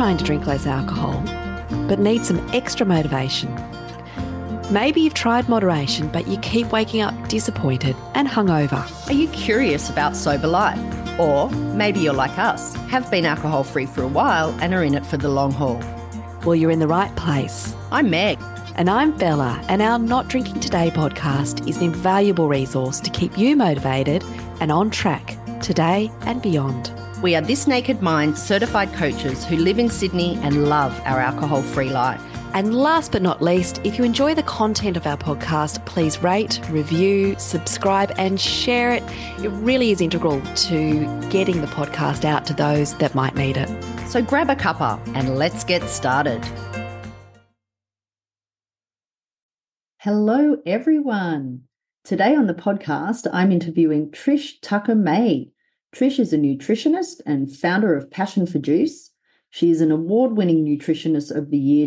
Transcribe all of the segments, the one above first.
trying to drink less alcohol, but need some extra motivation? Maybe you've tried moderation, but you keep waking up disappointed and hungover. Are you curious about sober life? Or maybe you're like us, have been alcohol-free for a while and are in it for the long haul. Well, you're in the right place. I'm Meg. And I'm Bella, and our Not Drinking Today podcast is an invaluable resource to keep you motivated and on track today and beyond. We are This Naked Mind certified coaches who live in Sydney and love our alcohol-free life. And last but not least, if you enjoy the content of our podcast, please rate, review, subscribe and share it. It really is integral to getting the podcast out to those that might need it. So grab a cuppa and let's get started. Hello, everyone. Today on the podcast, I'm interviewing Trish Tucker-May. Trish is a nutritionist and founder of Passion for Juice. She is an award-winning Nutritionist of the Year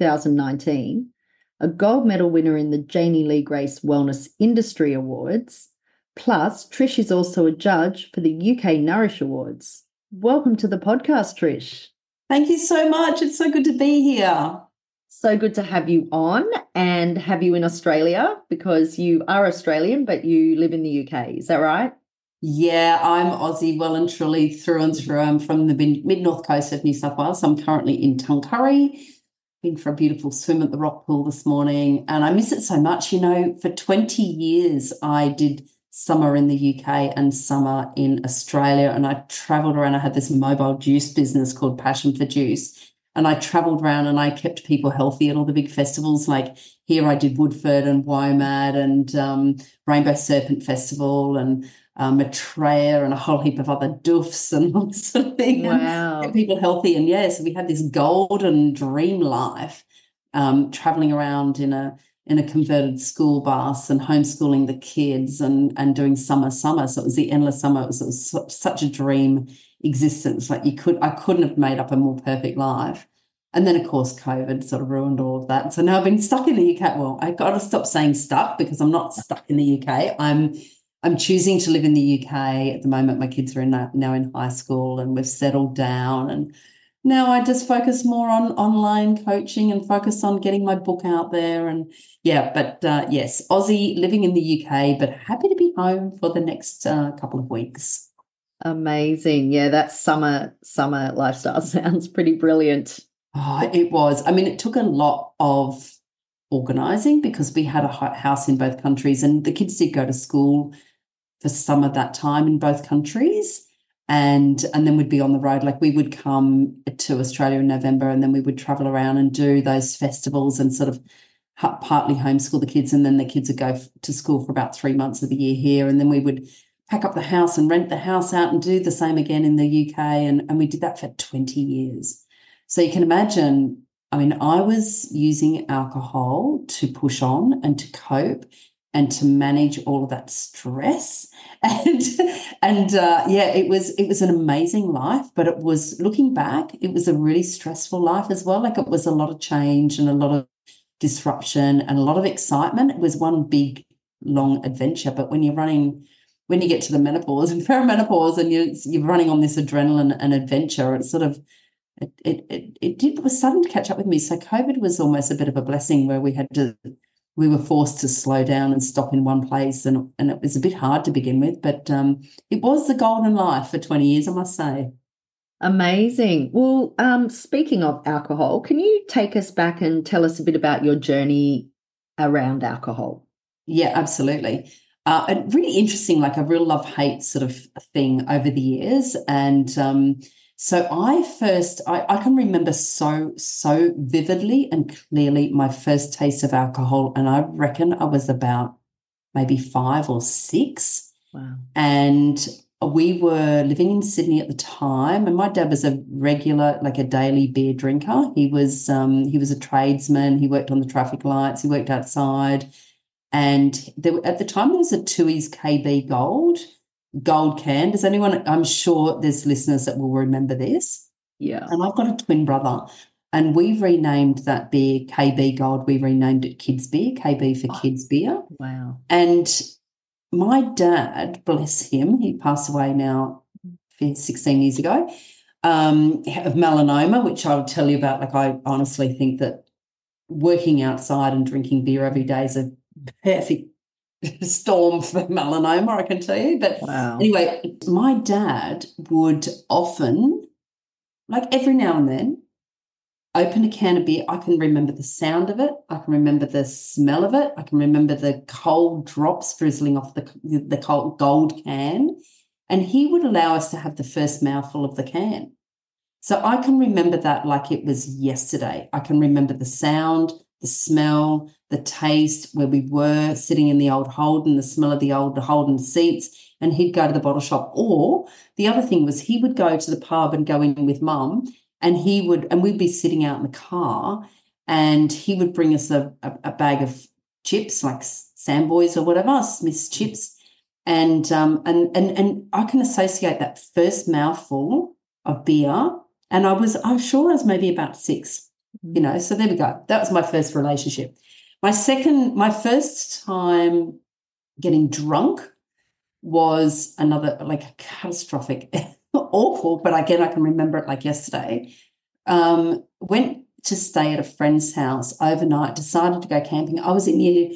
2019, a gold medal winner in the Janie Lee Grace Wellness Industry Awards. Plus, Trish is also a judge for the UK Nourish Awards. Welcome to the podcast, Trish. Thank you so much. It's so good to be here. So good to have you on and have you in Australia, because you are Australian, but you live in the UK. Is that right? Yeah, I'm Aussie well and truly through and through. I'm from the mid-north coast of New South Wales. I'm currently in Tungurahua. Been for a beautiful swim at the rock pool this morning, and I miss it so much. You know, for 20 years I did summer in the UK and summer in Australia, and I travelled around. I had this mobile juice business called Passion for Juice, and I travelled around and I kept people healthy at all the big festivals. Like here I did Woodford and WOMAD and Rainbow Serpent Festival and Maitreya and a whole heap of other doofs and all this sort of thing. Wow. And kept people healthy. And yes, we had this golden dream life, travelling around in a converted school bus and homeschooling the kids and doing summer. So it was the endless summer. It was such a dream existence. Like I couldn't have made up a more perfect life. And then, of course, COVID sort of ruined all of that. So now I've been stuck in the UK. Well, I've got to stop saying stuck, because I'm not stuck in the UK. I'm choosing to live in the UK at the moment. My kids are now in high school and we've settled down. And now I just focus more on online coaching and focus on getting my book out there. And yes, Aussie, living in the UK, but happy to be home for the next couple of weeks. Amazing. Yeah, that summer lifestyle sounds pretty brilliant. Oh, it was. I mean, it took a lot of organising because we had a house in both countries and the kids did go to school for some of that time in both countries, and then we'd be on the road. Like we would come to Australia in November and then we would travel around and do those festivals and sort of partly homeschool the kids, and then the kids would go to school for about 3 months of the year here, and then we would pack up the house and rent the house out and do the same again in the UK, and we did that for 20 years. So you can imagine, I mean, I was using alcohol to push on and to cope and to manage all of that stress. And it was an amazing life, but it was, looking back, it was a really stressful life as well. Like it was a lot of change and a lot of disruption and a lot of excitement. It was one big, long adventure. But when you get to the menopause and perimenopause and you're running on this adrenaline and adventure, it's sort of, it was starting to catch up with me. So COVID was almost a bit of a blessing where we were forced to slow down and stop in one place, and it was a bit hard to begin with, but it was the golden life for 20 years, I must say. Amazing. Well, speaking of alcohol, can you take us back and tell us a bit about your journey around alcohol? Yeah, absolutely. And really interesting, like a real love-hate sort of thing over the years. And so I can remember so vividly and clearly my first taste of alcohol, and I reckon I was about maybe 5 or 6. Wow. And we were living in Sydney at the time, and my dad was a regular, like a daily beer drinker. He was a tradesman. He worked on the traffic lights. He worked outside, and at the time there was a Tooheys KB Gold can. Does anyone? I'm sure there's listeners that will remember this. Yeah. And I've got a twin brother, and we've renamed that beer KB Gold. We renamed it Kids Beer, KB for Kids Beer. Wow. And my dad, bless him, he passed away now 16 years ago. of melanoma, which I'll tell you about. Like, I honestly think that working outside and drinking beer every day is a perfect storm for melanoma, I can tell you. But Wow. anyway, my dad would often, like every now and then, open a can of beer. I can remember the sound of it. I can remember the smell of it. I can remember the cold drops drizzling off the cold gold can. And he would allow us to have the first mouthful of the can. So I can remember that like it was yesterday. I can remember the sound, the smell, the taste, where we were sitting in the old Holden, the smell of the old Holden seats, and he'd go to the bottle shop. Or the other thing was he would go to the pub and go in with Mum, and we'd be sitting out in the car, and he would bring us a bag of chips, like Samboys or whatever, Smith's chips. And I can associate that first mouthful of beer. And I'm sure I was maybe about 6, so there we go. That was my first relationship. My first time getting drunk was another, like, a catastrophic, awful, but again, I can remember it like yesterday. Went to stay at a friend's house overnight, decided to go camping. I was in year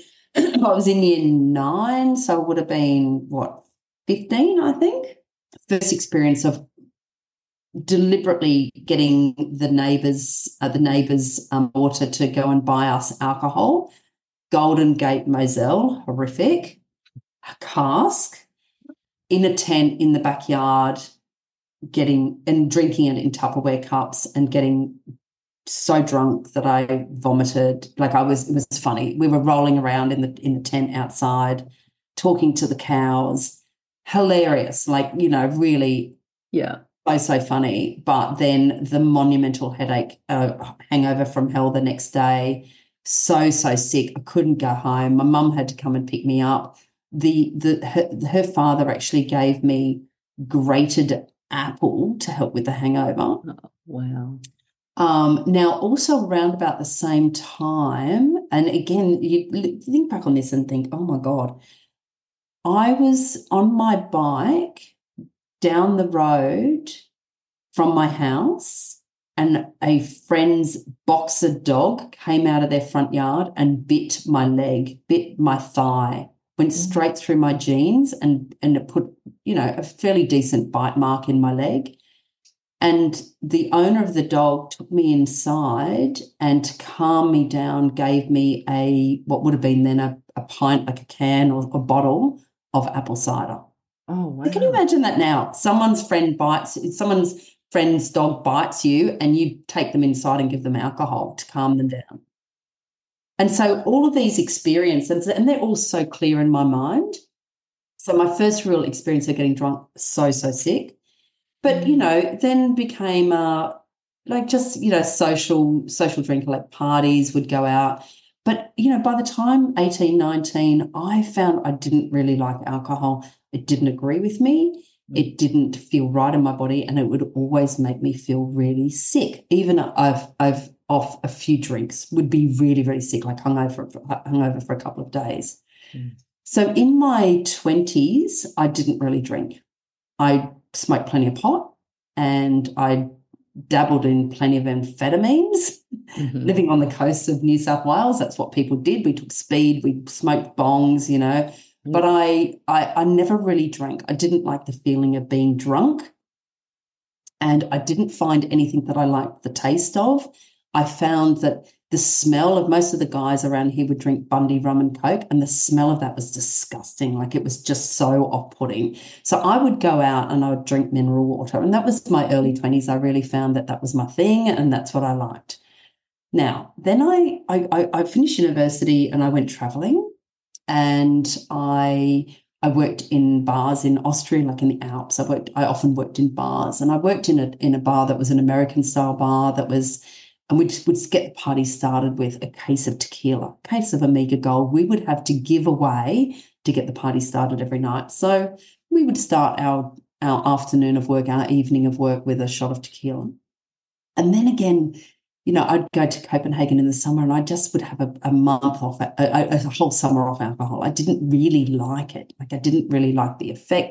9, so I would have been, 15, I think. First experience of deliberately getting the neighbours' daughter to go and buy us alcohol. Golden Gate Moselle, horrific. A cask in a tent in the backyard, drinking it in Tupperware cups and getting so drunk that I vomited. Like, it was funny. We were rolling around in the tent outside, talking to the cows. Hilarious, like, really. Yeah. So funny. But then the monumental headache, hangover from hell the next day. So sick. I couldn't go home. My mum had to come and pick me up. Her father actually gave me grated apple to help with the hangover. Oh, wow. Now, also around about the same time, and again, you think back on this and think, oh my God, I was on my bike down the road from my house, and a friend's boxer dog came out of their front yard and bit my leg, bit my thigh, went straight through my jeans, and it put, a fairly decent bite mark in my leg. And the owner of the dog took me inside and, to calm me down, gave me what would have been then a pint, like a can or a bottle of apple cider. Oh, wow. Can you imagine that now? Someone's friend's dog bites you, and you take them inside and give them alcohol to calm them down. And so all of these experiences, and they're all so clear in my mind. So my first real experience of getting drunk, so sick. But, then became social drinker, like parties, would go out. But, by the time 18, 19, I found I didn't really like alcohol. It didn't agree with me. It didn't feel right in my body, and it would always make me feel really sick. Even I've off a few drinks would be really, really sick, like hungover for a couple of days. So in my 20s, I didn't really drink. I smoked plenty of pot, and I dabbled in plenty of amphetamines. Living on the coast of New South Wales, that's what people did. We took speed, we smoked bongs, but I never really drank. I didn't like the feeling of being drunk, and I didn't find anything that I liked the taste of. I found that the smell of, most of the guys around here would drink Bundy rum and Coke, and the smell of that was disgusting. Like, it was just so off-putting. So I would go out and I would drink mineral water, and that was my early 20s. I really found that was my thing, and that's what I liked. Now, then I finished university and I went traveling, and I worked in bars in Austria, like in the Alps. I often worked in bars, and I worked in a bar that was an American-style bar and we'd get the party started with a case of tequila, a case of Omega Gold. We would have to give away to get the party started every night. So we would start our afternoon of work, our evening of work, with a shot of tequila. And then again, I'd go to Copenhagen in the summer, and I just would have a month off, a whole summer off alcohol. I didn't really like it. Like, I didn't really like the effect,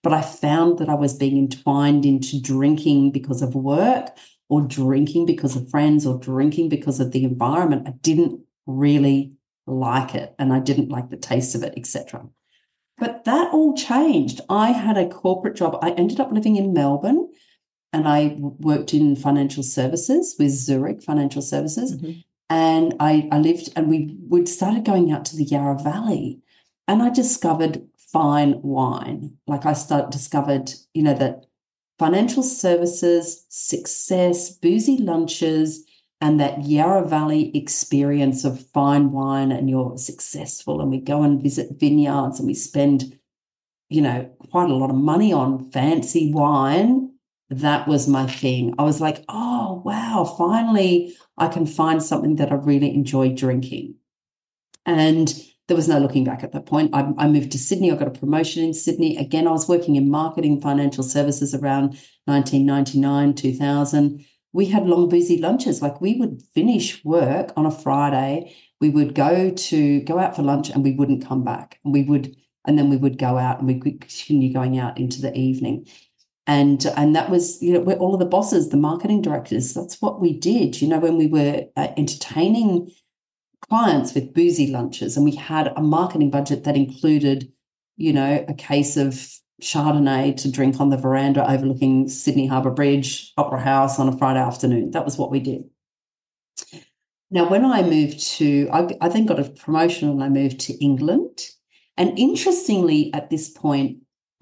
but I found that I was being entwined into drinking because of work or drinking because of friends or drinking because of the environment. I didn't really like it, and I didn't like the taste of it, etc. But that all changed. I had a corporate job. I ended up living in Melbourne, and I worked in financial services with Zurich Financial Services. Mm-hmm. And I lived, and we started going out to the Yarra Valley, and I discovered fine wine. Like I discovered, that financial services, success, boozy lunches, and that Yarra Valley experience of fine wine, and you're successful, and we go and visit vineyards, and we spend, quite a lot of money on fancy wine. That was my thing. I was like, oh, wow, finally I can find something that I really enjoy drinking. And there was no looking back at that point. I moved to Sydney. I got a promotion in Sydney. Again, I was working in marketing, financial services around 1999, 2000. We had long, busy lunches. Like we would finish work on a Friday. We would go out for lunch, and we wouldn't come back. And then we would go out, and we could continue going out into the evening. And that was, we're all of the bosses, the marketing directors. That's what we did, when we were entertaining clients with boozy lunches, and we had a marketing budget that included, a case of Chardonnay to drink on the veranda overlooking Sydney Harbour Bridge, Opera House on a Friday afternoon. That was what we did. Now, when I moved I then got a promotion, and I moved to England. And interestingly, at this point,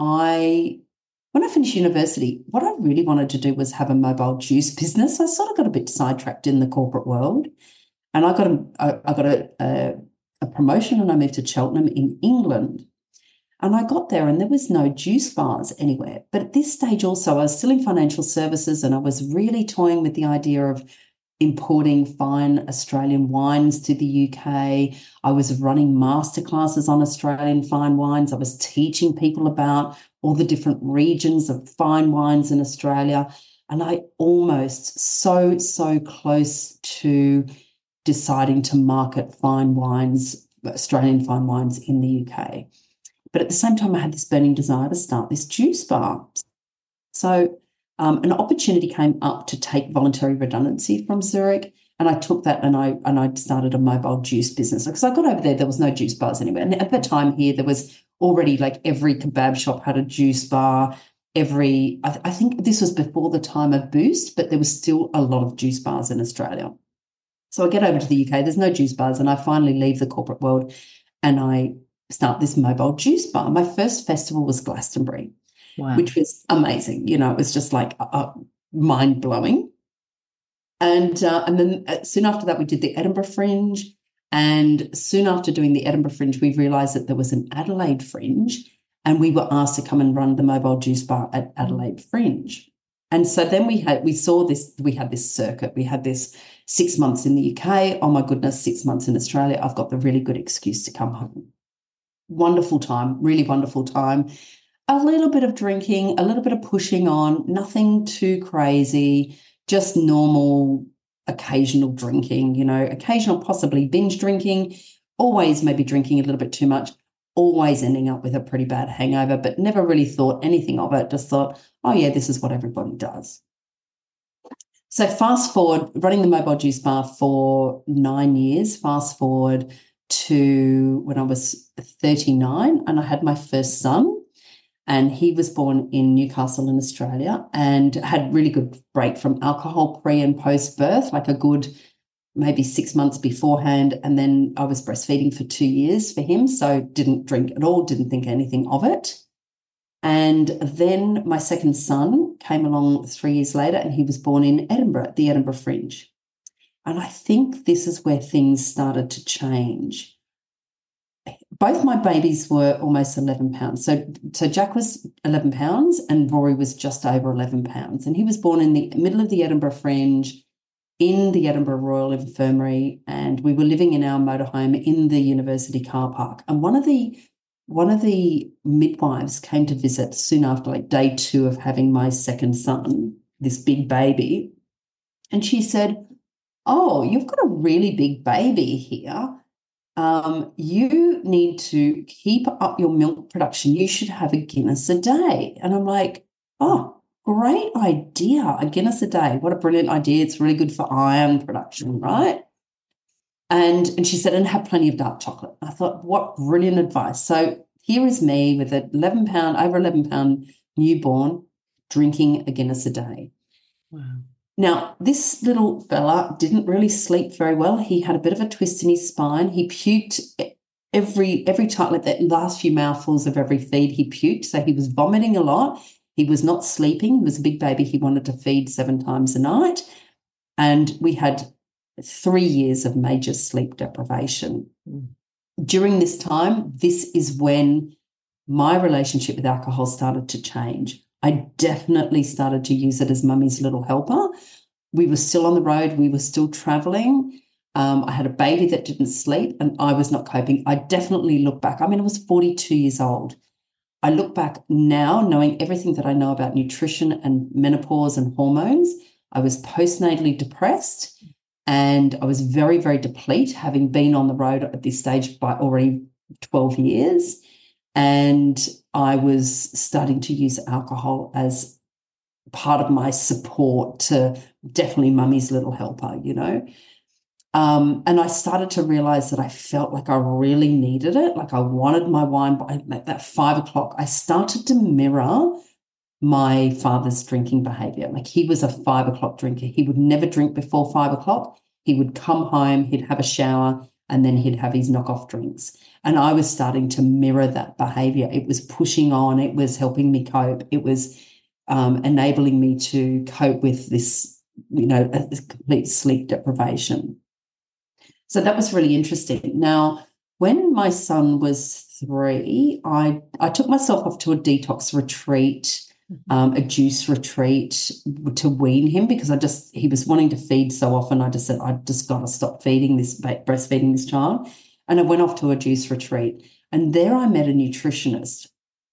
when I finished university, what I really wanted to do was have a mobile juice business. I sort of got a bit sidetracked in the corporate world, and I got a promotion, and I moved to Cheltenham in England. And I got there, and there was no juice bars anywhere. But at this stage also, I was still in financial services, and I was really toying with the idea of importing fine Australian wines to the UK. I was running masterclasses on Australian fine wines. I was teaching people about all the different regions of fine wines in Australia. And I almost so close to deciding to market fine wines, Australian fine wines in the UK. But at the same time, I had this burning desire to start this juice bar. So an opportunity came up to take voluntary redundancy from Zurich, and I took that, and I started a mobile juice business. Because I got over there was no juice bars anywhere. And at that time here, there was already like every kebab shop had a juice bar. I think this was before the time of Boost, but there was still a lot of juice bars in Australia. So I get over to the UK, there's no juice bars, and I finally leave the corporate world, and I start this mobile juice bar. My first festival was Glastonbury. Wow. Which was amazing. It was just like mind-blowing. And then soon after that, we did the Edinburgh Fringe. And soon after doing the Edinburgh Fringe, we realised that there was an Adelaide Fringe, and we were asked to come and run the mobile juice bar at Adelaide Fringe. And so then we had this circuit. We had this 6 months in the UK. Oh, my goodness, 6 months in Australia. I've got the really good excuse to come home. Wonderful time, really wonderful time. A little bit of drinking, a little bit of pushing on, nothing too crazy, just normal, occasional drinking, occasional possibly binge drinking, always maybe drinking a little bit too much, always ending up with a pretty bad hangover, but never really thought anything of it, just thought, oh, yeah, this is what everybody does. So fast forward, running the mobile juice bar for 9 years, fast forward to when I was 39, and I had my first son. And he was born in Newcastle in Australia, and had really good break from alcohol pre and post birth, like a good maybe 6 months beforehand. And then I was breastfeeding for 2 years for him, so didn't drink at all, didn't think anything of it. And then my second son came along 3 years later, and he was born in Edinburgh, at the Edinburgh Fringe. And I think this is where things started to change. Both my babies were almost 11 pounds. So Jack was 11 pounds and Rory was just over 11 pounds. And he was born in the middle of the Edinburgh Fringe in the Edinburgh Royal Infirmary. And we were living in our motorhome in the university car park. And one of the midwives came to visit soon after, like day 2 of having my second son, this big baby. And she said, oh, you've got a really big baby here. you need to keep up your milk production. You should have a Guinness a day. And I'm like, oh, great idea. A Guinness a day. What a brilliant idea. It's really good for iron production, right? And she said, and have plenty of dark chocolate. I thought, what brilliant advice. So here is me with an over 11 pound newborn drinking a Guinness a day. Wow. Now, this little fella didn't really sleep very well. He had a bit of a twist in his spine. He puked every time, like the last few mouthfuls of every feed, he puked. So he was vomiting a lot. He was not sleeping. He was a big baby. He wanted to feed 7 times a night. And we had 3 years of major sleep deprivation. During this time, this is when my relationship with alcohol started to change. I definitely started to use it as mummy's little helper. We were still on the road. We were still traveling. I had a baby that didn't sleep and I was not coping. I definitely look back. I mean, I was 42 years old. I look back now knowing everything that I know about nutrition and menopause and hormones. I was postnatally depressed and I was very, very depleted, having been on the road at this stage by already 12 years. And I was starting to use alcohol as part of my support to definitely mummy's little helper, you know. And I started to realize that I felt like I really needed it. Like I wanted my wine by like that 5 o'clock. I started to mirror my father's drinking behavior. Like he was a 5 o'clock drinker. He would never drink before 5 o'clock. He would come home, he'd have a shower, and then he'd have his knockoff drinks. And I was starting to mirror that behavior. It was pushing on. It was helping me cope. It was enabling me to cope with this, you know, a complete sleep deprivation. So that was really interesting. Now, when my son was 3, I took myself off to a detox retreat, a juice retreat to wean him because he was wanting to feed so often. I just said, I just got to stop breastfeeding this child. And I went off to a juice retreat. And there I met a nutritionist.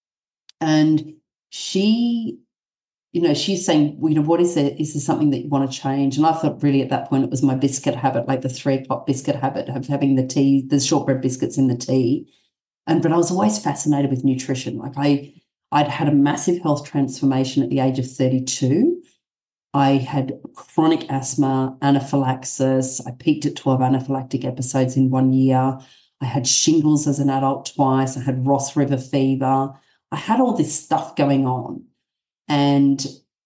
And she, you know, she's saying, you know, what is it? Is there something that you want to change? And I thought really at that point it was my biscuit habit, like the 3 o'clock biscuit habit of having the tea, the shortbread biscuits in the tea. But I was always fascinated with nutrition. Like I'd had a massive health transformation at the age of 32. I had chronic asthma, anaphylaxis. I peaked at 12 anaphylactic episodes in 1 year. I had shingles as an adult twice. I had Ross River fever. I had all this stuff going on. And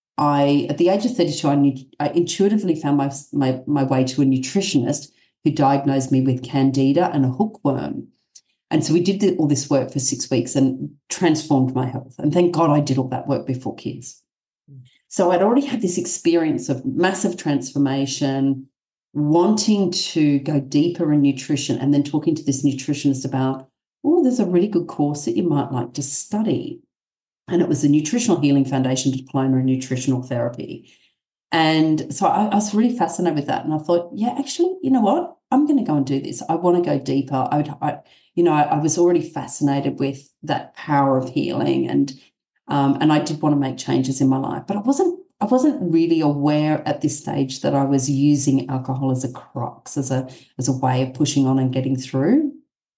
at the age of 32, I intuitively found my way to a nutritionist who diagnosed me with candida and a hookworm. And so we did all this work for 6 weeks and transformed my health. And thank God I did all that work before kids. So I'd already had this experience of massive transformation, wanting to go deeper in nutrition, and then talking to this nutritionist about, oh, there's a really good course that you might like to study. And it was the Nutritional Healing Foundation Diploma in Nutritional Therapy. And so I was really fascinated with that. And I thought, yeah, actually, you know what? I'm going to go and do this. I want to go deeper. I was already fascinated with that power of healing, and I did want to make changes in my life. But I wasn't really aware at this stage that I was using alcohol as a crux, as a way of pushing on and getting through.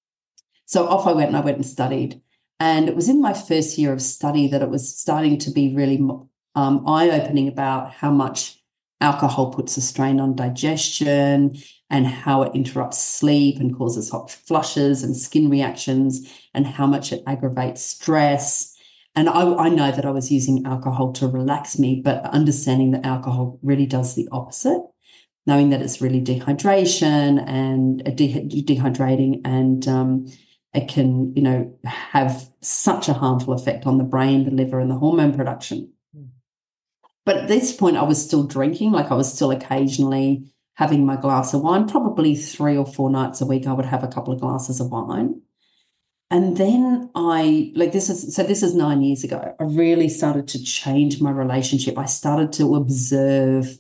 So off I went and studied. And it was in my first year of study that it was starting to be really eye-opening about how much alcohol puts a strain on digestion and how it interrupts sleep and causes hot flushes and skin reactions and how much it aggravates stress. And I know that I was using alcohol to relax me, but understanding that alcohol really does the opposite, knowing that it's really dehydration and dehydrating and it can, you know, have such a harmful effect on the brain, the liver, and the hormone production. But at this point, I was still drinking. Like I was still occasionally having my glass of wine. Probably 3 or 4 nights a week, I would have a couple of glasses of wine. And then this is 9 years ago. I really started to change my relationship. I started to observe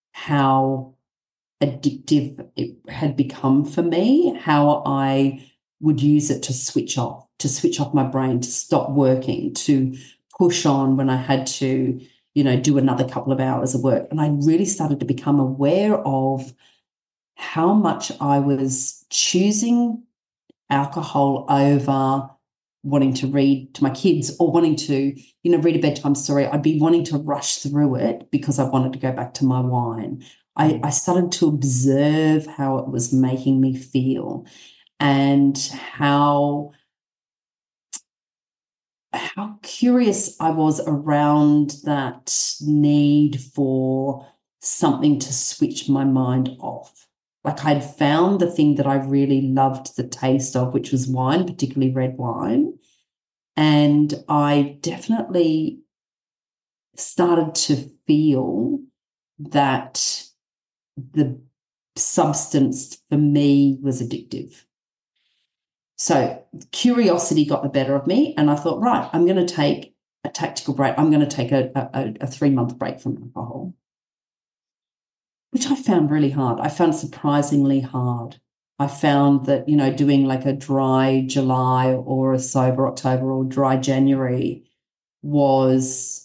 how addictive it had become for me, how I would use it to switch off my brain, to stop working, to push on when I had to, you know, do another couple of hours of work. And I really started to become aware of how much I was choosing alcohol over wanting to read to my kids or wanting to, read a bedtime story. I'd be wanting to rush through it because I wanted to go back to my wine. I started to observe how it was making me feel and how curious I was around that need for something to switch my mind off. Like I'd found the thing that I really loved the taste of, which was wine, particularly red wine. And I definitely started to feel that the substance for me was addictive. So curiosity got the better of me, and I thought, right, I'm going to take a tactical break. I'm going to take a 3-month break from alcohol, which I found really hard. I found surprisingly hard. I found that, doing like a dry July or a sober October or dry January was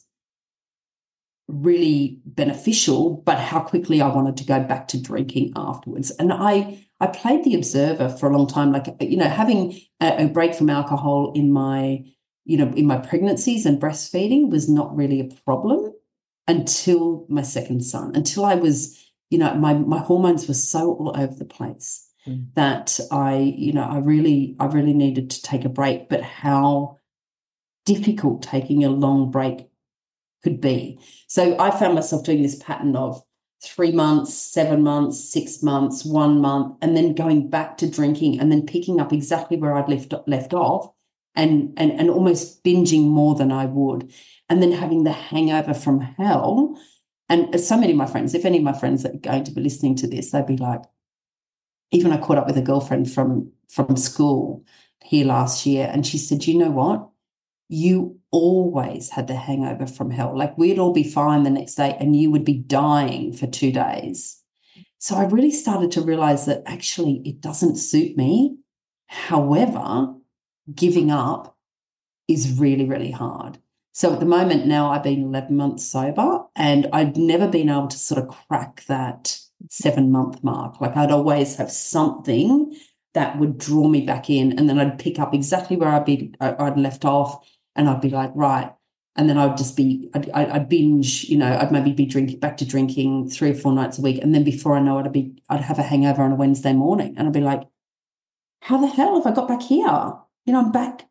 really beneficial, but how quickly I wanted to go back to drinking afterwards. And I played the observer for a long time, like, having a break from alcohol in my pregnancies and breastfeeding was not really a problem until my second son, until I was, my hormones were so all over the place that I really needed to take a break, but how difficult taking a long break could be. So I found myself doing this pattern of 3 months, 7 months, 6 months, 1 month, and then going back to drinking and then picking up exactly where I'd left off and almost binging more than I would, and then having the hangover from hell. And so many of my friends, if any of my friends that are going to be listening to this, they'd be like, even I caught up with a girlfriend from school here last year, and she said, you know what? You always had the hangover from hell. Like we'd all be fine the next day and you would be dying for 2 days. So I really started to realize that actually it doesn't suit me. However, giving up is really, really hard. So at the moment now I've been 11 months sober and I'd never been able to sort of crack that 7-month mark. Like I'd always have something that would draw me back in, and then I'd pick up exactly where I'd left off. And I'd be like, right. And then I'd binge, I'd maybe be back to drinking 3 or 4 nights a week. And then before I know it, I'd have a hangover on a Wednesday morning. And I'd be like, how the hell have I got back here? I'm back,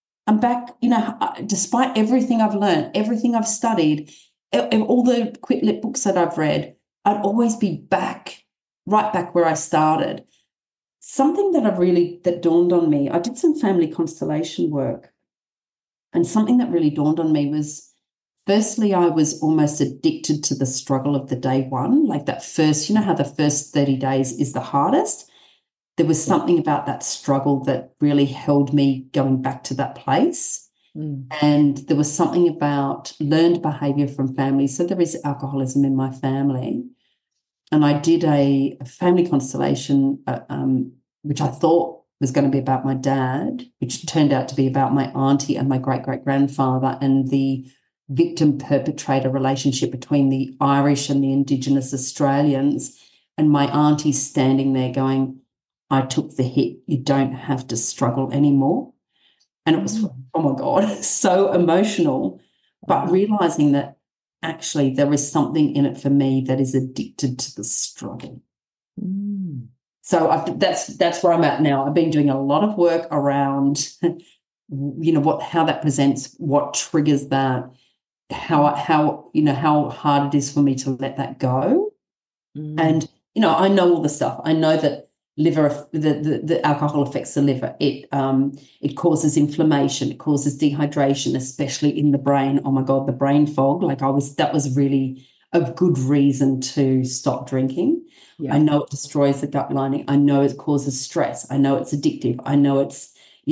despite everything I've learned, everything I've studied, all the quick lit books that I've read, I'd always be right back where I started. Something that dawned on me, I did some family constellation work. And something that really dawned on me was, firstly, I was almost addicted to the struggle of the day one, like that first, how the first 30 days is the hardest. There was something about that struggle that really held me going back to that place. And there was something about learned behaviour from family. So there is alcoholism in my family. And I did a family constellation, which I thought was going to be about my dad, which turned out to be about my auntie and my great-great-grandfather and the victim-perpetrator relationship between the Irish and the Indigenous Australians, and my auntie standing there going, I took the hit, you don't have to struggle anymore. And it was, oh my God, so emotional, but realising that actually there is something in it for me that is addicted to the struggle. So that's where I'm at now. I've been doing a lot of work around, how that presents, what triggers that, how hard it is for me to let that go. And I know all the stuff. I know that the alcohol affects the liver. It causes inflammation. It causes dehydration, especially in the brain. Oh my God, the brain fog. That was really a good reason to stop drinking. Yeah. I know it destroys the gut lining. I know it causes stress. I know it's addictive. I know it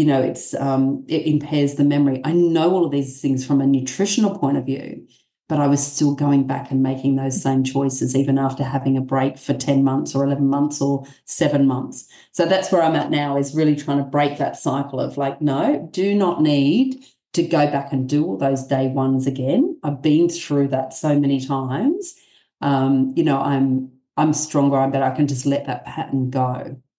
impairs the memory. I know all of these things from a nutritional point of view, but I was still going back and making those same choices even after having a break for 10 months or 11 months or 7 months. So that's where I'm at now, is really trying to break that cycle of no, do not need to go back and do all those day ones again. I've been through that so many times. I'm stronger. I bet I can just let that pattern go.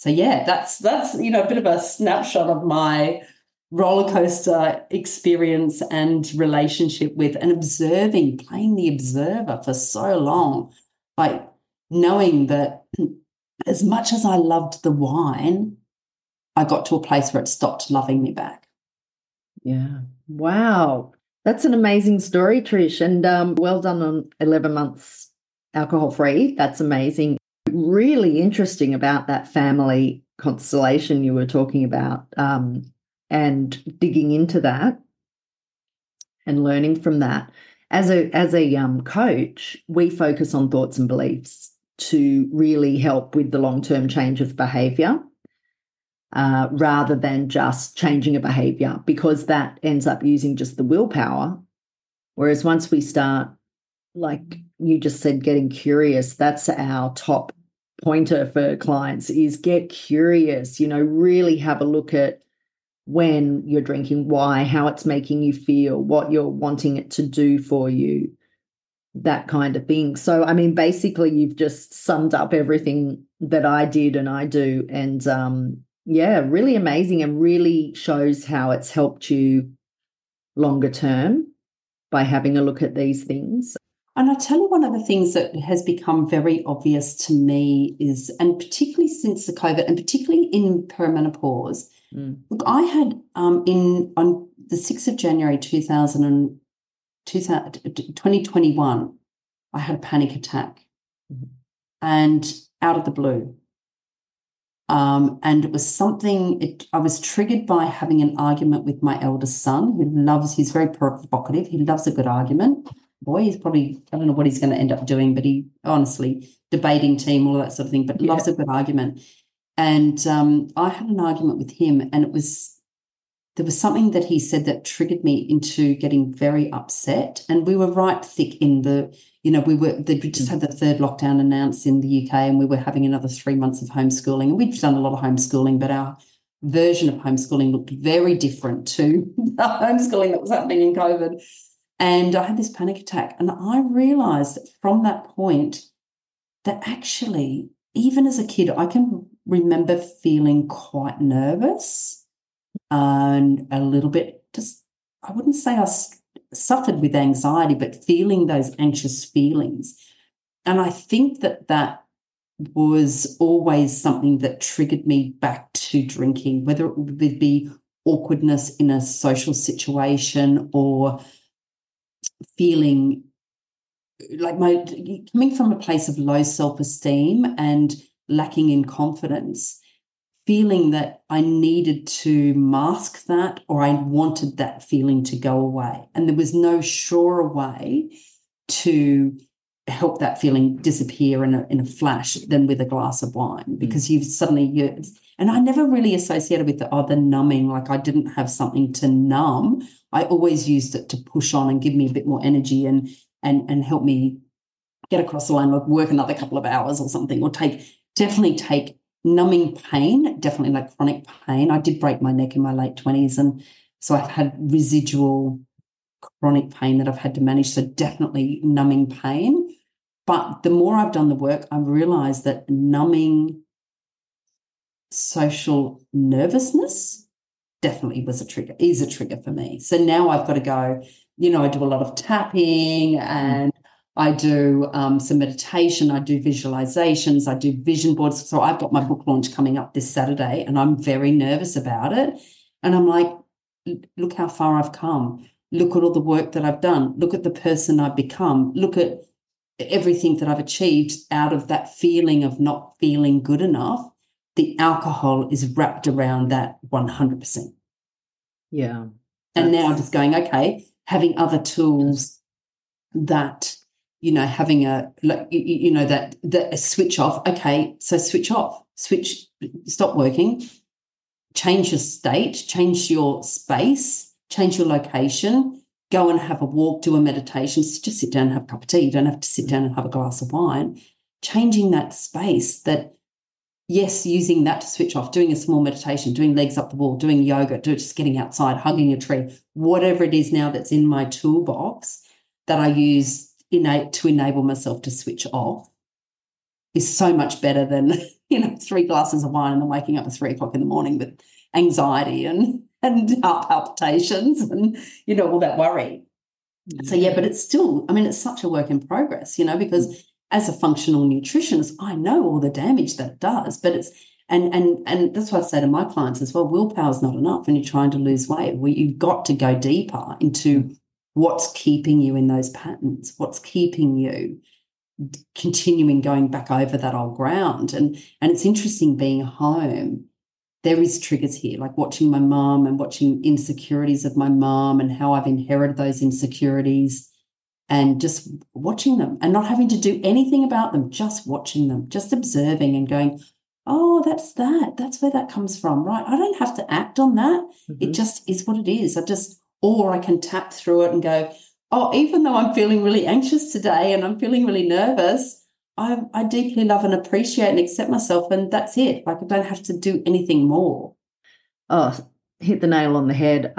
yeah, that's a bit of a snapshot of my roller coaster experience and relationship with and observing, playing the observer for so long, like knowing that as much as I loved the wine, I got to a place where it stopped loving me back. Yeah. Wow. That's an amazing story, Trish. And well done on 11 months alcohol-free. That's amazing. Really interesting about that family constellation you were talking about, and digging into that and learning from that. As a coach, we focus on thoughts and beliefs to really help with the long-term change of behavior. Rather than just changing a behavior, because that ends up using just the willpower. Whereas once we start, like you just said, getting curious, that's our top pointer for clients, is get curious, really have a look at when you're drinking, why, how it's making you feel, what you're wanting it to do for you, that kind of thing. So, I mean, basically you've just summed up everything that I did and I do. And, yeah, really amazing, and really shows how it's helped you longer term by having a look at these things. And I tell you, one of the things that has become very obvious to me is, and particularly since the COVID, and particularly in perimenopause, look, I had on the 6th of January 2021, I had a panic attack, and out of the blue. And it was something, I was triggered by having an argument with my eldest son, he's very provocative. He loves a good argument. Boy, he's probably, I don't know what he's going to end up doing, but he honestly, debating team, all that sort of thing, but loves a good argument. And I had an argument with him, and there was something that he said that triggered me into getting very upset. And we were right thick in they just had the 3rd lockdown announced in the UK, and we were having another 3 months of homeschooling. And we'd done a lot of homeschooling, but our version of homeschooling looked very different to the homeschooling that was happening in COVID. And I had this panic attack, and I realised that from that point that actually, even as a kid, I can remember feeling quite nervous and a little bit I wouldn't say I suffered with anxiety, but feeling those anxious feelings. And I think that was always something that triggered me back to drinking, whether it would be awkwardness in a social situation or feeling like coming from a place of low self-esteem and lacking in confidence, feeling that I needed to mask that, or I wanted that feeling to go away. And there was no surer way to help that feeling disappear in a flash than with a glass of wine, because and I never really associated with the numbing, like I didn't have something to numb. I always used it to push on and give me a bit more energy and help me get across the line, like work another couple of hours or something, or definitely take numbing pain, definitely like chronic pain. I did break my neck in my late 20s, and so I've had residual chronic pain that I've had to manage, so definitely numbing pain. But the more I've done the work, I've realised that numbing social nervousness definitely is a trigger for me. So now I've got to go, I do a lot of tapping, and I do some meditation, I do visualizations, I do vision boards. So I've got my book launch coming up this Saturday, and I'm very nervous about it. And I'm like, look how far I've come. Look at all the work that I've done. Look at the person I've become. Look at everything that I've achieved out of that feeling of not feeling good enough. The alcohol is wrapped around that 100%. Yeah. And now I'm just going, okay, having other tools that, having that switch off. Okay, so switch off, stop working, change your state, change your space, change your location, go and have a walk, do a meditation, just sit down and have a cup of tea. You don't have to sit down and have a glass of wine. Changing that space, that, yes, using that to switch off, doing a small meditation, doing legs up the wall, doing yoga, just getting outside, hugging a tree, whatever it is now that's in my toolbox that I use to enable myself to switch off is so much better than, 3 glasses of wine and then waking up at 3 o'clock in the morning with anxiety and heart palpitations and, all that worry. So, but it's still, it's such a work in progress, because as a functional nutritionist, I know all the damage that it does, but it's, and that's what I say to my clients as well, willpower's not enough when you're trying to lose weight. You've got to go deeper into what's keeping you in those patterns, what's keeping you continuing going back over that old ground. And it's interesting being home. There is triggers here, like watching my mum and watching insecurities of my mum and how I've inherited those insecurities and just watching them and not having to do anything about them, just watching them, just observing and going, oh, that's where that comes from, right? I don't have to act on that. It just is what it is. Or I can tap through it and go, oh, even though I'm feeling really anxious today and I'm feeling really nervous, I deeply love and appreciate and accept myself, and that's it. Like, I don't have to do anything more. Oh, hit the nail on the head.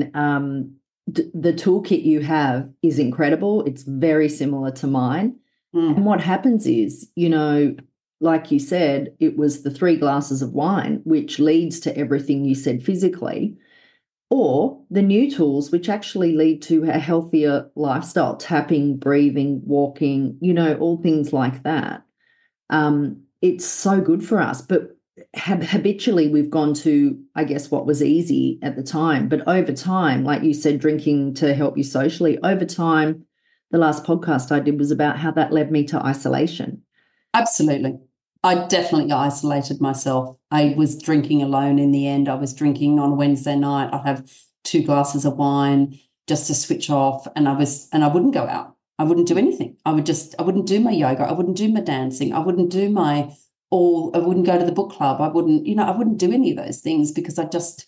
The toolkit you have is incredible. It's very similar to mine. And what happens is, like you said, it was the 3 glasses of wine, which leads to everything you said physically, or the new tools, which actually lead to a healthier lifestyle, tapping, breathing, walking, all things like that. It's so good for us. But habitually, we've gone to, I guess, what was easy at the time. But over time, like you said, drinking to help you socially, over time, the last podcast I did was about how that led me to isolation. Absolutely. I definitely isolated myself. I was drinking alone in the end. I was drinking on a Wednesday night. I'd have 2 glasses of wine just to switch off, and I wouldn't go out. I wouldn't do anything. I wouldn't do my yoga. I wouldn't do my dancing. I wouldn't do I wouldn't go to the book club. I wouldn't do any of those things because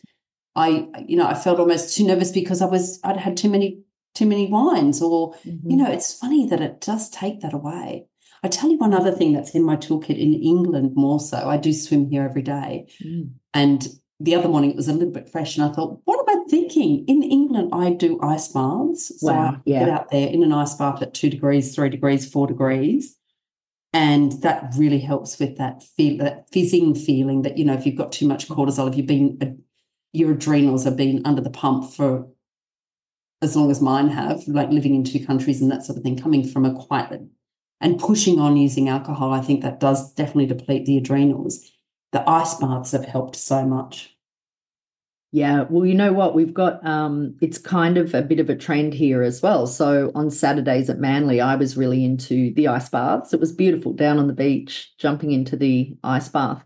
I felt almost too nervous because I'd had too many wines, or, it's funny that it does take that away. I tell you one other thing that's in my toolkit in England more so. I do swim here every day. And the other morning it was a little bit fresh and I thought, what am I thinking? In England, I do ice baths. So I get out there in an ice bath at 2 degrees, 3 degrees, 4 degrees. And that really helps with that fizzing feeling that, if you've got too much cortisol, if your adrenals have been under the pump for as long as mine have, like living in 2 countries and that sort of thing, coming from and pushing on using alcohol, I think that does definitely deplete the adrenals. The ice baths have helped so much. Yeah, well, you know what? We've got, it's kind of a bit of a trend here as well. So on Saturdays at Manly, I was really into the ice baths. It was beautiful down on the beach, jumping into the ice bath.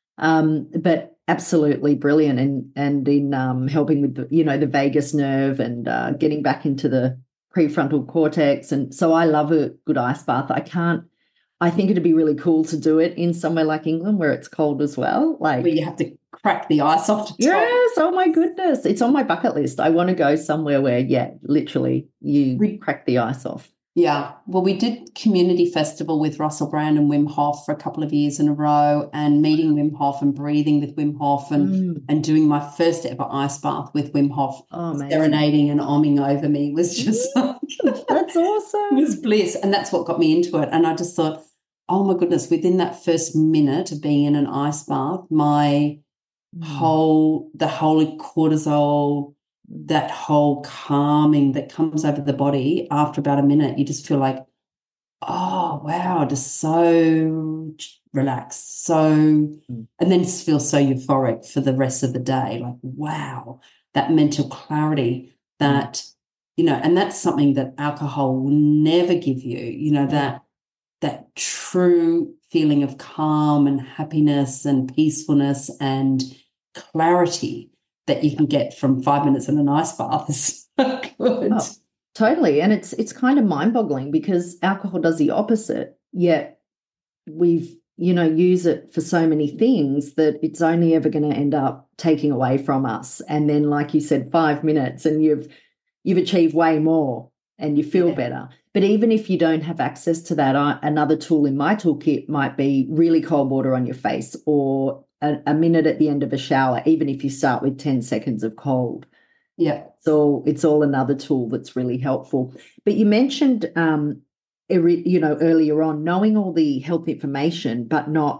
But absolutely brilliant and in helping with the vagus nerve and getting back into the prefrontal cortex. And so I love a good ice bath. I think it'd be really cool to do it in somewhere like England where it's cold as well. Like where you have to crack the ice off the top. Yes, oh my goodness. It's on my bucket list. I want to go somewhere where, literally you crack the ice off. Yeah. Well, we did community festival with Russell Brand and Wim Hof for a couple of years in a row, and meeting Wim Hof and breathing with Wim Hof and doing my first ever ice bath with Wim Hof, serenading and omming over me was just that's awesome. It was bliss. And that's what got me into it. And I just thought, oh my goodness, within that first minute of being in an ice bath, the whole cortisol, that whole calming that comes over the body after about a minute, you just feel like, oh, wow, just so relaxed, and then just feel so euphoric for the rest of the day. Like, wow, that mental clarity that, and that's something that alcohol will never give you, that true feeling of calm and happiness and peacefulness and clarity that you can get from 5 minutes in an ice bath is so good. Oh, totally. And it's kind of mind-boggling because alcohol does the opposite, yet we've, use it for so many things that it's only ever going to end up taking away from us. And then, like you said, 5 minutes and you've achieved way more and you feel better. But even if you don't have access to that, another tool in my toolkit might be really cold water on your face, or a minute at the end of a shower, even if you start with 10 seconds of cold. Yeah. So it's all another tool that's really helpful. But you mentioned, earlier on, knowing all the health information, but not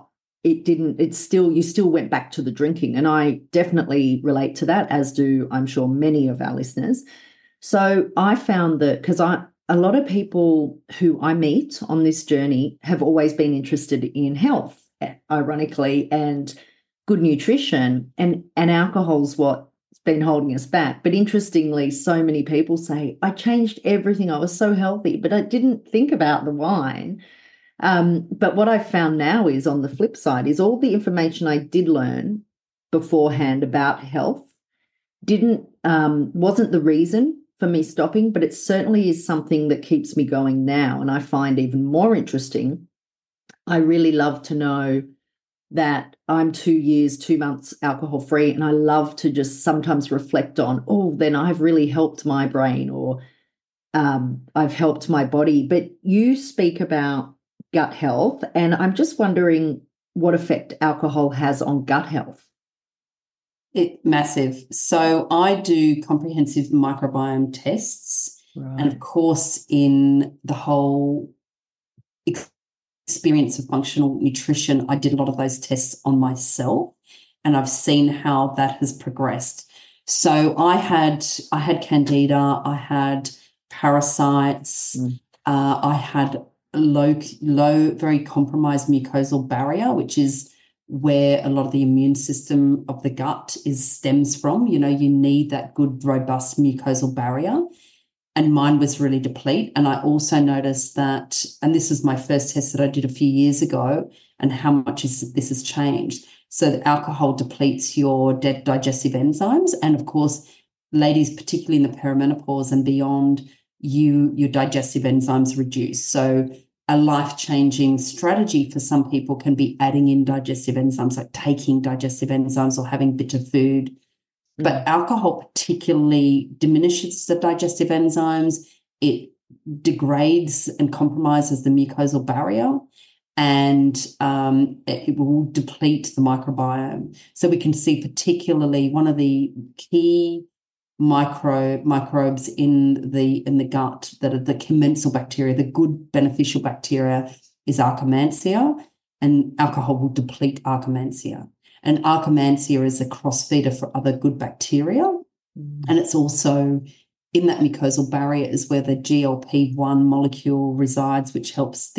you still went back to the drinking. And I definitely relate to that, as do, I'm sure, many of our listeners. So I found that because a lot of people who I meet on this journey have always been interested in health, ironically, and good nutrition, and alcohol's what's been holding us back. But interestingly, so many people say, I changed everything. I was so healthy, but I didn't think about the wine. But what I've found now is, on the flip side, is all the information I did learn beforehand about health wasn't the reason for me stopping, but it certainly is something that keeps me going now. And I find even more interesting, I really love to know that I'm 2 years, 2 months alcohol free. And I love to just sometimes reflect on, oh, then I've really helped my brain, or I've helped my body. But you speak about gut health, and I'm just wondering what effect alcohol has on gut health. Massive. So I do comprehensive microbiome tests. Right. And of course, in the whole experience of functional nutrition, I did a lot of those tests on myself, and I've seen how that has progressed. So I had candida, I had parasites, I had low, very compromised mucosal barrier, which is where a lot of the immune system of the gut stems from. You need that good, robust mucosal barrier. And mine was really deplete. And I also noticed that, and this was my first test that I did a few years ago, and how much this has changed. So the alcohol depletes your digestive enzymes. And of course, ladies, particularly in the perimenopause and beyond, your digestive enzymes reduce. So a life-changing strategy for some people can be adding in digestive enzymes, like taking digestive enzymes or having bitter food. But alcohol particularly diminishes the digestive enzymes. It degrades and compromises the mucosal barrier, and it will deplete the microbiome. So we can see particularly one of the key microbes in the gut that are the commensal bacteria, the good beneficial bacteria, is Akkermansia, and alcohol will deplete Akkermansia. And Akkermansia is a cross-feeder for other good bacteria, and it's also in that mucosal barrier is where the GLP-1 molecule resides, which helps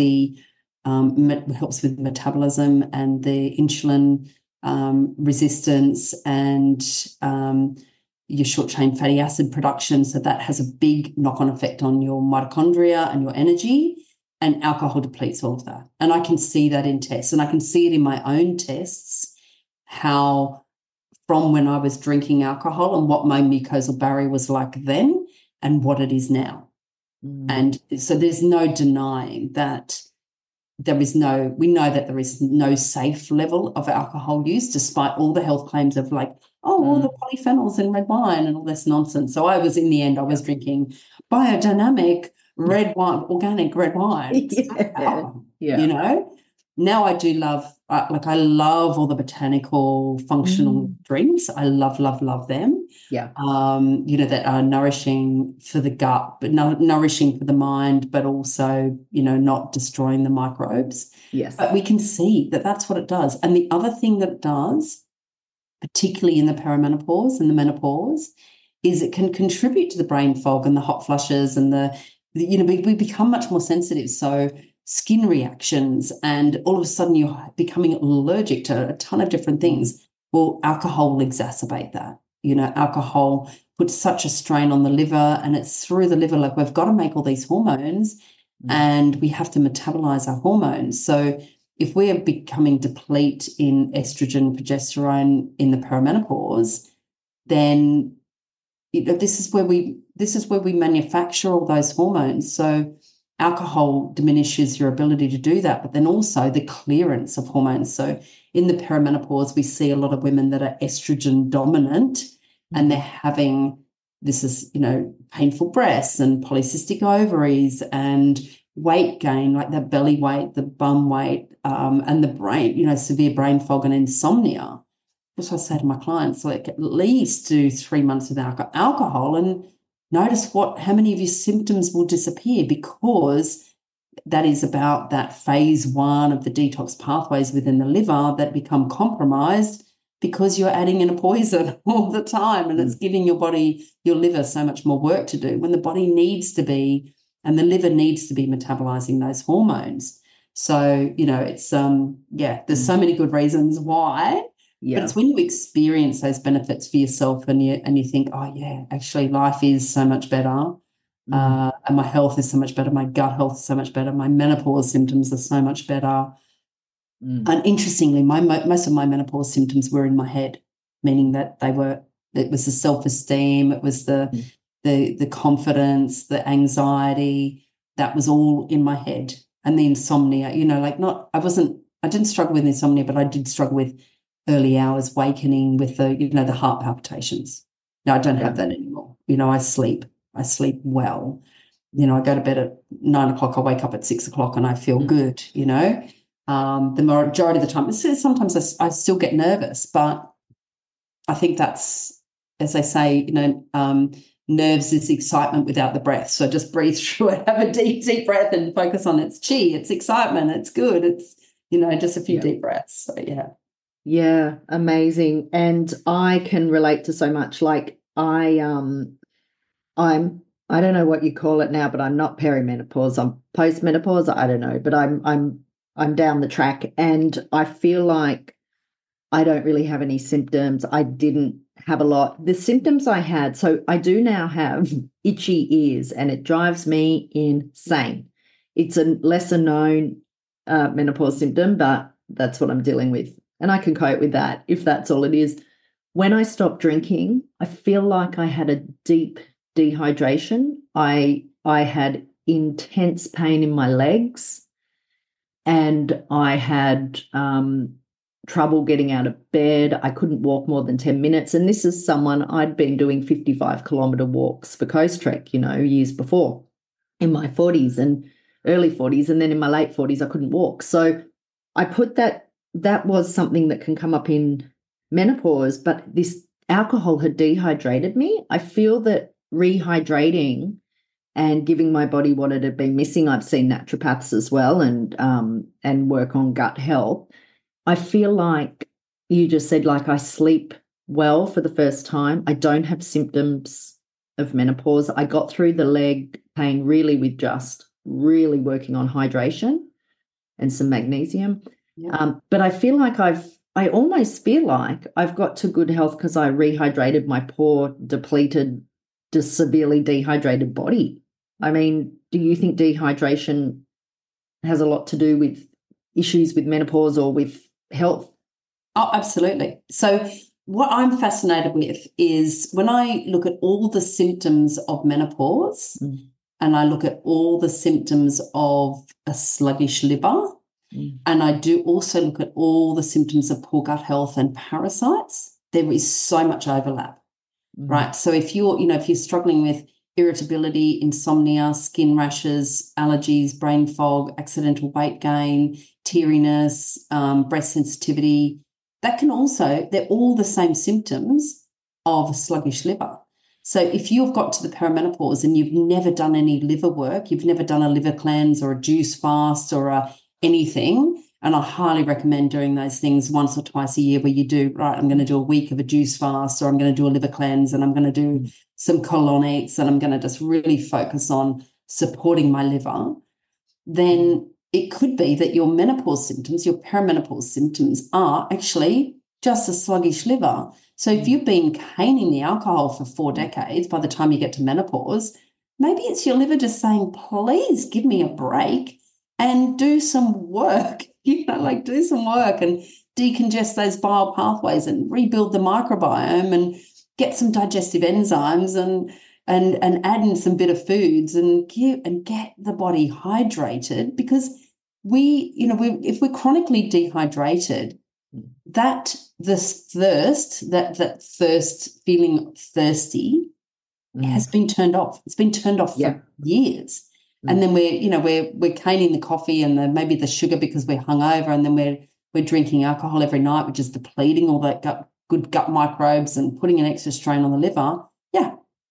helps with metabolism and the insulin resistance and your short-chain fatty acid production. So that has a big knock-on effect on your mitochondria and your energy, and alcohol depletes all of that. And I can see that in tests, and I can see it in my own tests, how from when I was drinking alcohol and what my mucosal barrier was like then and what it is now. And so there's no denying that we know that there is no safe level of alcohol use, despite all the health claims of all the polyphenols in red wine and all this nonsense. So I was drinking biodynamic red wine, organic red wine. Yeah. Now I do love, I love all the botanical functional drinks. I love, love, love them. Yeah. That are nourishing for the gut, but nourishing for the mind, but also, not destroying the microbes. Yes. But we can see that that's what it does. And the other thing that it does, particularly in the perimenopause and the menopause, is it can contribute to the brain fog and the hot flushes and we become much more sensitive. So skin reactions, and all of a sudden you're becoming allergic to a ton of different things. Well, alcohol will exacerbate that. Alcohol puts such a strain on the liver, and it's through the liver. Like, we've got to make all these hormones and we have to metabolize our hormones. So if we are becoming deplete in estrogen, progesterone in the perimenopause, then this is where we manufacture all those hormones. So alcohol diminishes your ability to do that, but then also the clearance of hormones. So in the perimenopause, we see a lot of women that are estrogen dominant, and they're having painful breasts and polycystic ovaries and weight gain, like the belly weight, the bum weight, and the brain, severe brain fog and insomnia. That's what I say to my clients, at least do 3 months without alcohol and notice how many of your symptoms will disappear, because that is about that phase 1 of the detox pathways within the liver that become compromised because you're adding in a poison all the time, and it's giving your body, your liver, so much more work to do when the body needs to be, and the liver needs to be metabolizing those hormones. So, it's, there's so many good reasons why, but it's when you experience those benefits for yourself and you think, oh yeah, actually life is so much better. And my health is so much better. My gut health is so much better. My menopause symptoms are so much better. And interestingly, most of my menopause symptoms were in my head, meaning that it was the self-esteem, it was the confidence, the anxiety, that was all in my head. And the insomnia, I didn't struggle with insomnia, but I did struggle with early hours wakening with the heart palpitations. Now I don't have that anymore. I sleep well. I go to bed at 9 o'clock, I wake up at 6 o'clock and I feel good, the majority of the time. Sometimes I still get nervous, but I think that's, as they say, nerves is excitement without the breath. So just breathe through it, have a deep, deep breath and focus on its chi, its excitement, it's good. It's, just a few deep breaths. So, yeah. Yeah, amazing. And I can relate to so much. Like I don't know what you call it now, but I'm not perimenopause. I'm postmenopause. I don't know, but I'm down the track, and I feel like I don't really have any symptoms. I didn't have a lot. The symptoms I had, so I do now have itchy ears, and it drives me insane. It's a lesser known menopause symptom, but that's what I'm dealing with. And I can cope with that if that's all it is. When I stopped drinking, I feel like I had a deep dehydration. I had intense pain in my legs, and I had trouble getting out of bed. I couldn't walk more than 10 minutes. And this is someone, I'd been doing 55-kilometre walks for Coast Trek, years before in my 40s and early 40s. And then in my late 40s, I couldn't walk. So I put that was something that can come up in menopause, but this alcohol had dehydrated me. I feel that rehydrating and giving my body what it had been missing. I've seen naturopaths as well and work on gut health. I feel like you just said, like, I sleep well for the first time. I don't have symptoms of menopause. I got through the leg pain really with just really working on hydration and some magnesium. Yeah. But I feel like I almost feel like I've got to good health because I rehydrated my poor, depleted, just severely dehydrated body. I mean, do you think dehydration has a lot to do with issues with menopause or with health? Oh, absolutely. So what I'm fascinated with is when I look at all the symptoms of menopause and I look at all the symptoms of a sluggish liver, and I do also look at all the symptoms of poor gut health and parasites, there is so much overlap, right? So if you're struggling with irritability, insomnia, skin rashes, allergies, brain fog, accidental weight gain, teariness, breast sensitivity, they're all the same symptoms of a sluggish liver. So if you've got to the perimenopause and you've never done any liver work, you've never done a liver cleanse or a juice fast or anything, and I highly recommend doing those things once or twice a year where you do, right, I'm going to do a week of a juice fast, or I'm going to do a liver cleanse, and I'm going to do some colonics, and I'm going to just really focus on supporting my liver, then it could be that your menopause symptoms, your perimenopause symptoms are actually just a sluggish liver. So if you've been caning the alcohol for 4 decades, by the time you get to menopause, maybe it's your liver just saying, please give me a break and do some work, do some work and decongest those bile pathways and rebuild the microbiome and get some digestive enzymes and add in some bitter foods and get the body hydrated, because if we're chronically dehydrated, that thirst, feeling thirsty, has been turned off. It's been turned off for years. And then we're caning the coffee and maybe the sugar because we're hungover, and then we're drinking alcohol every night, which is depleting all that good gut microbes and putting an extra strain on the liver. Yeah,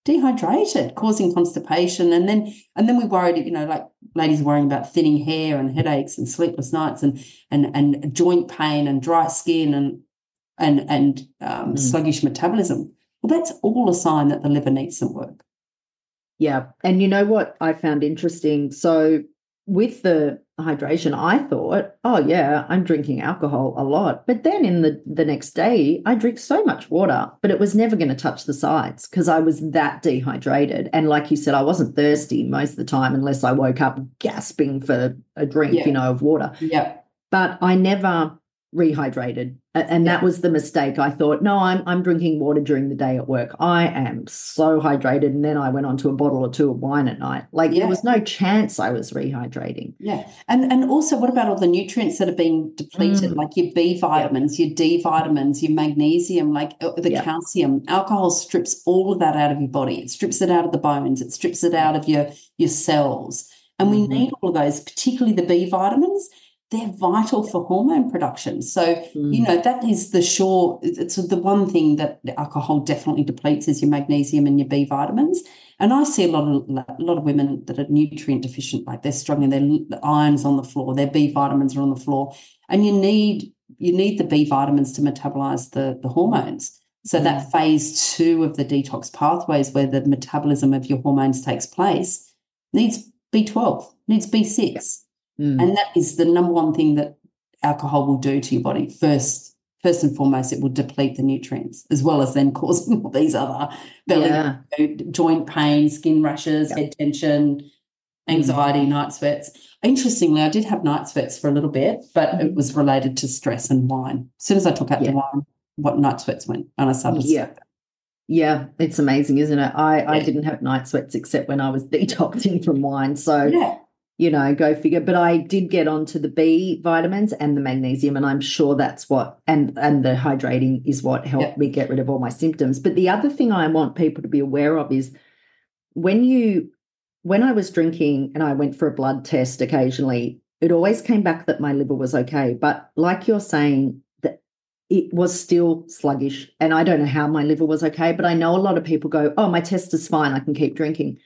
dehydrated, causing constipation. And then we worried, like ladies worrying about thinning hair and headaches and sleepless nights and joint pain and dry skin and sluggish metabolism. Well, that's all a sign that the liver needs some work. Yeah. And you know what I found interesting? So with the hydration, I thought, oh, yeah, I'm drinking alcohol a lot. But then in the next day, I drink so much water, but it was never going to touch the sides because I was that dehydrated. And like you said, I wasn't thirsty most of the time unless I woke up gasping for a drink, of water. Yeah. But I never rehydrated. And that was the mistake. I thought, no, I'm drinking water during the day at work. I am so hydrated. And then I went on to a bottle or two of wine at night. There was no chance I was rehydrating. Yeah. And also, what about all the nutrients that are being depleted, like your B vitamins, your D vitamins, your magnesium, like the calcium? Alcohol strips all of that out of your body. It strips it out of the bones. It strips it out of your cells. And we need all of those, particularly the B vitamins. They're vital for hormone production. So, that is it's the one thing that alcohol definitely depletes is your magnesium and your B vitamins. And I see a lot of women that are nutrient deficient, like they're struggling, their iron's on the floor, their B vitamins are on the floor. And you need the B vitamins to metabolize the hormones. So that phase 2 of the detox pathways where the metabolism of your hormones takes place needs B12, needs B6. And that is the number one thing that alcohol will do to your body. First and foremost, it will deplete the nutrients as well as then causing all these other joint pain, skin rashes, head tension, anxiety, night sweats. Interestingly, I did have night sweats for a little bit, but it was related to stress and wine. As soon as I took out the wine, what night sweats went and I started to Yeah, it's amazing, isn't it? I didn't have night sweats except when I was detoxing from wine. So go figure. But I did get onto the B vitamins and the magnesium, and I'm sure that's what, and the hydrating is what helped me get rid of all my symptoms. But the other thing I want people to be aware of is when I was drinking and I went for a blood test occasionally, it always came back that my liver was okay. But like you're saying, that it was still sluggish. And I don't know how my liver was okay, but I know a lot of people go, oh, my test is fine, I can keep drinking.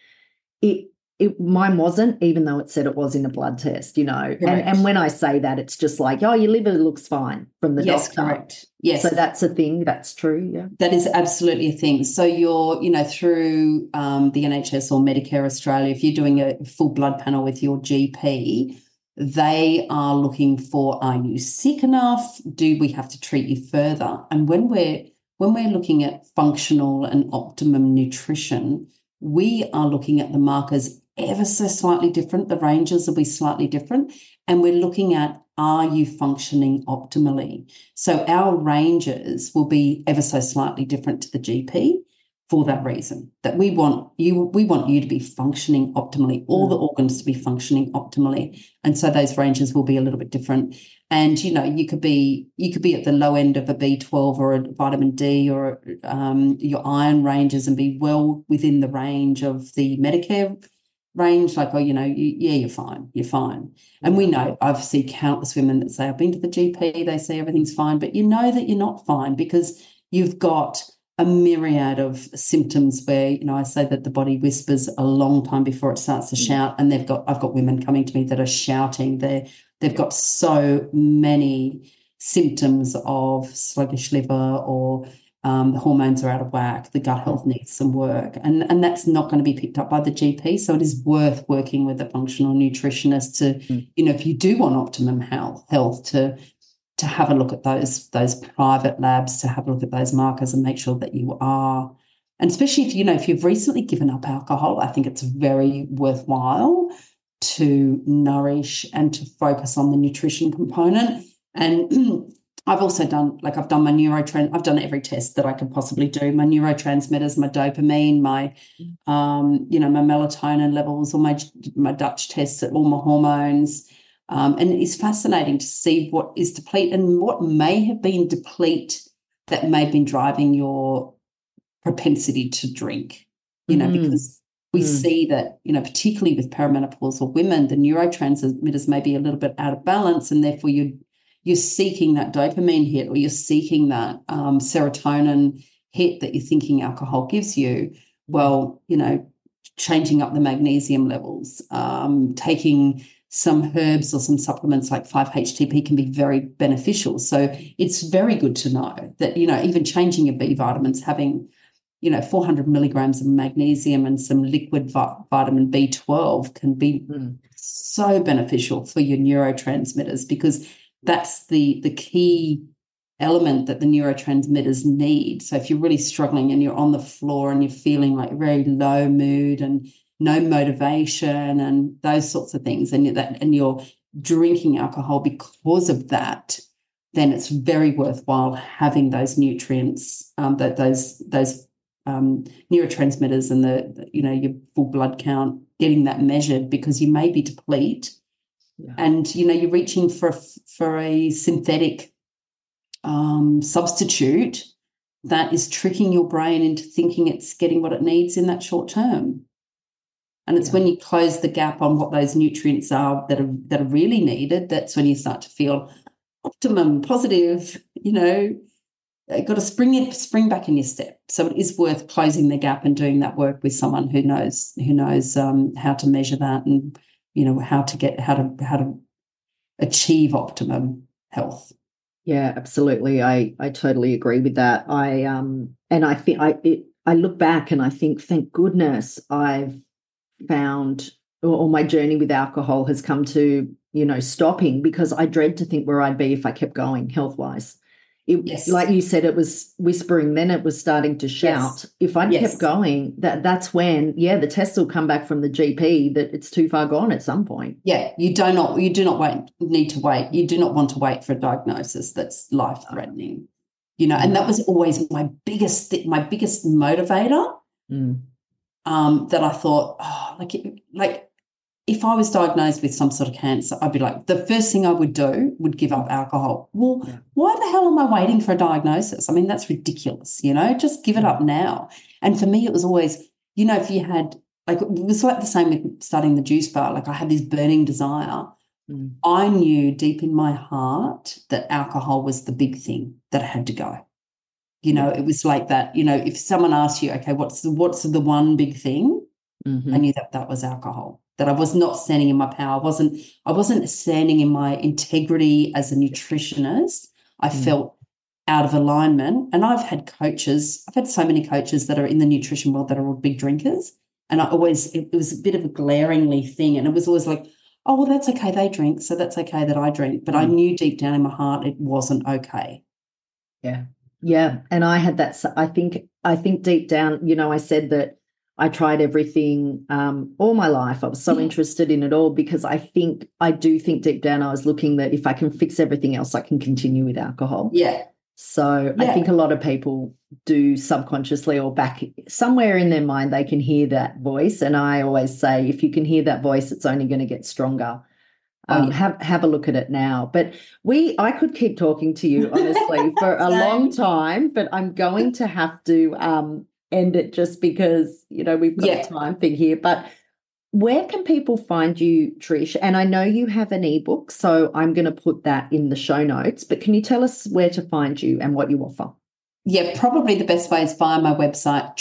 Mine wasn't, even though it said it was in a blood test, And when I say that, it's just like, oh, your liver looks fine from the doctor. Yes, correct. Yes. So that's a thing. That's true, yeah. That is absolutely a thing. So you're, through the NHS or Medicare Australia, if you're doing a full blood panel with your GP, they are looking for, are you sick enough? Do we have to treat you further? And when we're looking at functional and optimum nutrition, we are looking at the markers ever so slightly different. The ranges will be slightly different. And we're looking at, are you functioning optimally? So our ranges will be ever so slightly different to the GP for that reason, that we want you to be functioning optimally, all the organs to be functioning optimally. And so those ranges will be a little bit different. And, you could be at the low end of a B12 or a vitamin D or your iron ranges and be well within the range of the Medicare range, like, you're fine. And we know, I've seen countless women that say, I've been to the GP, they say everything's fine, but you know that you're not fine because you've got a myriad of symptoms where, I say that the body whispers a long time before it starts to shout. And I've got women coming to me that are shouting. They've got so many symptoms of sluggish liver or the hormones are out of whack, the gut health needs some work. And that's not going to be picked up by the GP. So it is worth working with a functional nutritionist to, if you do want optimum health to have a look at those private labs, to have a look at those markers and make sure that you are, and especially if you've recently given up alcohol, I think it's very worthwhile to nourish and to focus on the nutrition component. And I've also done my I've done every test that I could possibly do, my neurotransmitters, my dopamine, my my melatonin levels, or my Dutch tests, all my hormones. And it's fascinating to see what is deplete and what may have been deplete that may have been driving your propensity to drink, because we see that, particularly with perimenopausal women, the neurotransmitters may be a little bit out of balance, and therefore you're seeking that dopamine hit, or you're seeking that serotonin hit that you're thinking alcohol gives you. well, changing up the magnesium levels, taking some herbs or some supplements like 5-HTP can be very beneficial. So it's very good to know that, even changing your B vitamins, having, 400 milligrams of magnesium and some liquid vitamin B12 can be so beneficial for your neurotransmitters, because that's the key element that the neurotransmitters need. So if you're really struggling and you're on the floor and you're feeling like very low mood and no motivation and those sorts of things, and you're drinking alcohol because of that, then it's very worthwhile having those nutrients, those neurotransmitters and your full blood count, getting that measured, because you may be depleted, and you're reaching for a synthetic substitute that is tricking your brain into thinking it's getting what it needs in that short term. And it's when you close the gap on what those nutrients are that are really needed, that's when you start to feel optimum, positive, got to spring back in your step. So it is worth closing the gap and doing that work with someone who knows how to measure that, and how to achieve optimum health. Yeah, absolutely. I totally agree with that. I think I look back and I think, thank goodness I've found, or my journey with alcohol has come to, stopping, because I dread to think where I'd be if I kept going health-wise. Like you said, it was whispering, then it was starting to shout. If I'd kept going, that's when, the tests will come back from the GP that it's too far gone at some point. Yeah, you do not need to wait. You do not want to wait for a diagnosis that's life-threatening. And that was always my biggest motivator. That I thought, if I was diagnosed with some sort of cancer, I'd be like, the first thing I would do would give up alcohol. Well, why the hell am I waiting for a diagnosis? I mean, that's ridiculous, just give it up now. And for me, it was always, if you had, it was like the same with starting the juice bar. Like, I had this burning desire. I knew deep in my heart that alcohol was the big thing that had to go. It was like that, if someone asked you, okay, what's the one big thing? I knew that was alcohol, that I was not standing in my power. I wasn't standing in my integrity as a nutritionist. I felt out of alignment. And I've had so many coaches that are in the nutrition world that are all big drinkers. And it was a bit of a glaringly thing. And it was always like, oh, well, that's okay, they drink, so that's okay that I drink. But I knew deep down in my heart it wasn't okay. Yeah. Yeah. And I had that, I think deep down, I said that I tried everything all my life. I was so interested in it all, because I do think deep down I was looking that if I can fix everything else, I can continue with alcohol. Yeah. So I think a lot of people do subconsciously, or back somewhere in their mind, they can hear that voice. And I always say, if you can hear that voice, it's only going to get stronger. Have a look at it now. But I could keep talking to you, honestly, for a long time, but I'm going to have to end it, just because, we've got a time thing here. But where can people find you, Trish? And I know you have an ebook, so I'm going to put that in the show notes. But can you tell us where to find you and what you offer? Yeah, probably the best way is via my website,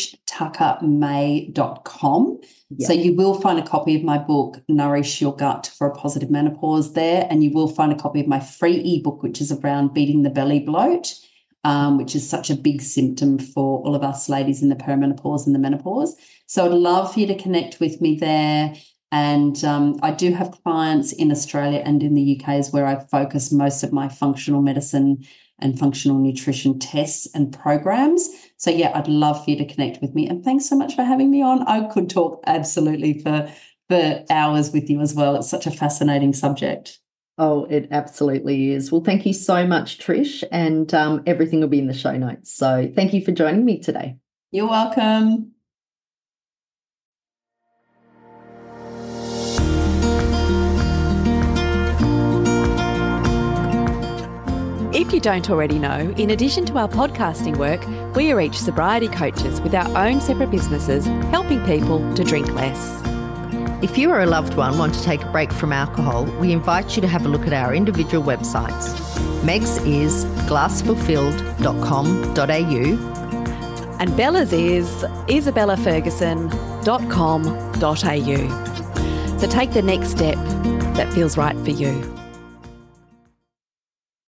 TrishTuckerMay.com. Yep. So you will find a copy of my book, Nourish Your Gut for a Positive Menopause, there, and you will find a copy of my free ebook, which is around beating the belly bloat, which is such a big symptom for all of us ladies in the perimenopause and the menopause. So I'd love for you to connect with me there. And I do have clients in Australia and in the UK is where I focus most of my functional medicine and functional nutrition tests and programs. So, I'd love for you to connect with me. And thanks so much for having me on. I could talk absolutely for hours with you as well. It's such a fascinating subject. Oh, it absolutely is. Well, thank you so much, Trish, and everything will be in the show notes. So thank you for joining me today. You're welcome. If you don't already know, in addition to our podcasting work, we are each sobriety coaches with our own separate businesses, helping people to drink less. If you or a loved one want to take a break from alcohol, we invite you to have a look at our individual websites. Meg's is glassfulfilled.com.au And Bella's is isabellaferguson.com.au. So take the next step that feels right for you.